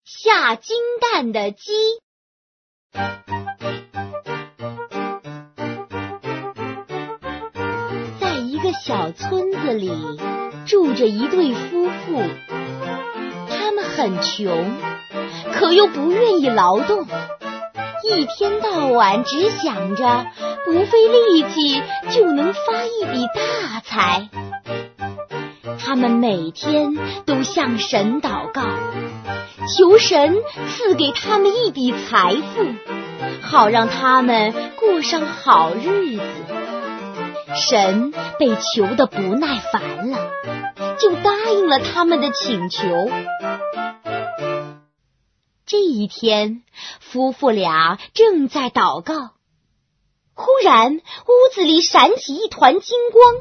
下金蛋的鸡。在一个小村子里，住着一对夫妇，他们很穷，可又不愿意劳动，一天到晚只想着不费力气就能发一笔大财。他们每天都向神祷告，求神赐给他们一笔财富，好让他们过上好日子。神被求得不耐烦了，就答应了他们的请求。这一天，夫妇俩正在祷告，忽然屋子里闪起一团金光，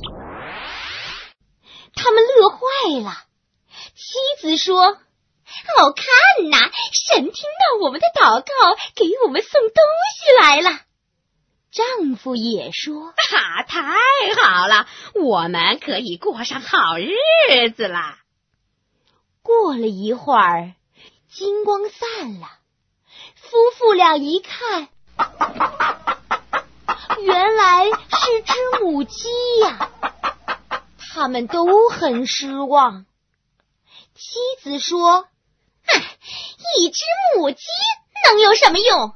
他们乐坏了。妻子说：“哦，看哪，神听到我们的祷告，给我们送东西来了。”丈夫也说：“ 太好了，我们可以过上好日子了。” 过了一会儿，金光散了，夫妇俩一看，原来是只母鸡呀！他们都很失望。妻子说：“一只母鸡能有什么用？”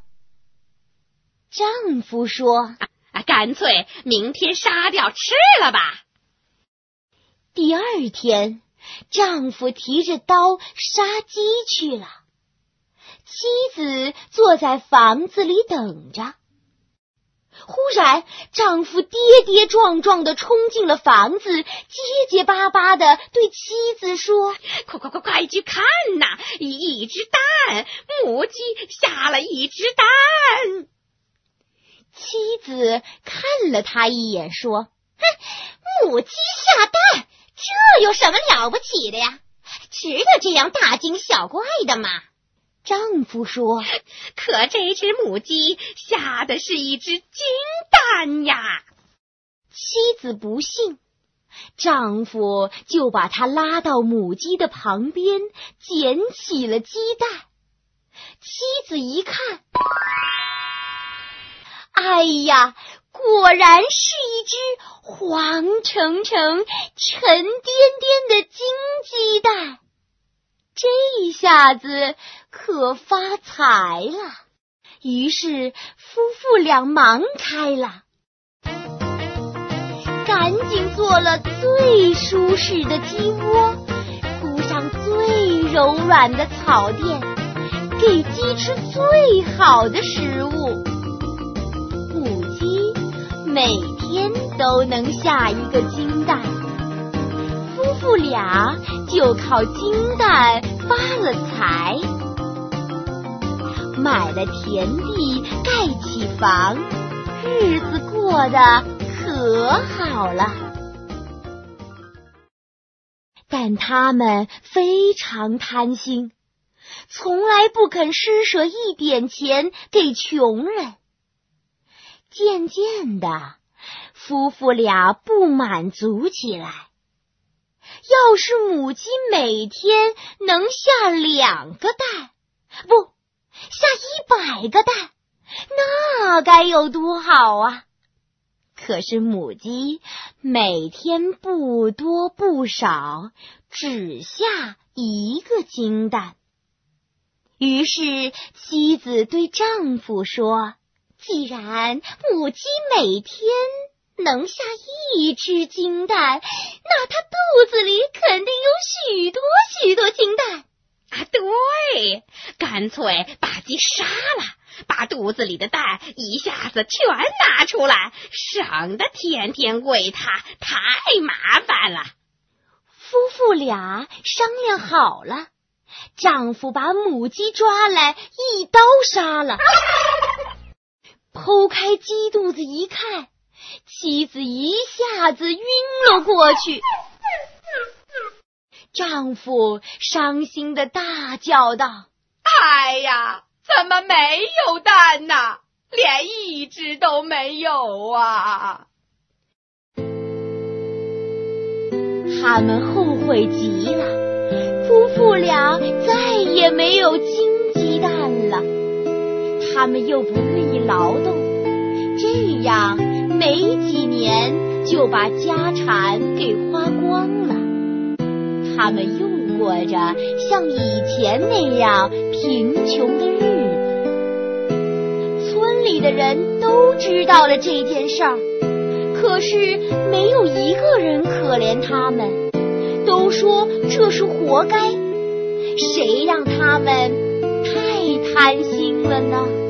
丈夫说：“ 干脆明天杀掉吃了吧。” 第二天，丈夫提着刀杀鸡去了，妻子坐在房子里等着。忽然，丈夫跌跌撞撞地冲进了房子，结巴巴地对妻子说：“ 快去看呐，一只蛋，母鸡下了一只蛋。” 妻子看了他一眼，说：“母鸡下蛋，这有什么了不起的呀？值得这样大惊小怪的吗？”丈夫说：“ 可这只母鸡下的是一只金蛋呀！” 妻子不信，丈夫就把她拉到母鸡的旁边，捡起了鸡蛋。妻子一看，哎呀，果然是一只黄澄澄、沉甸甸的金鸡蛋。这下子可发财了，于是夫妇俩忙开了，赶紧做了最舒适的鸡窝，铺上最柔软的草垫，给鸡吃最好的食物。母鸡每天都能下一个金蛋，夫妇俩就靠金蛋发了财，买了田地，盖起房，日子过得可好了。但他们非常贪心，从来不肯施舍一点钱给穷人。渐渐的，夫妇俩不满足起来。要是母鸡每天能下2个蛋，不，下100个蛋，那该有多好啊！可是母鸡每天不多不少，只下1个金蛋。于是妻子对丈夫说：“既然母鸡每天能下1只金蛋，那它肚子里肯定有许多许多金蛋。” 对，干脆把鸡杀了，把肚子里的蛋一下子全拿出来，省得天天喂它，太麻烦了。 夫妇俩商量好了，丈夫把母鸡抓来，一刀杀了。剖开鸡肚子一看，妻子一下子晕了过去。丈夫伤心地大叫道：“ 哎呀，怎么没有蛋呢？连1只都没有啊！” 他们后悔极了，夫妇俩再也没有他们又不乐意劳动，这样没几年就把家产给花光了。他们又过着像以前那样贫穷的日子。村里的人都知道了这件事儿，可是没有一个人可怜他们，都说这是活该。谁让他们太贪心了呢？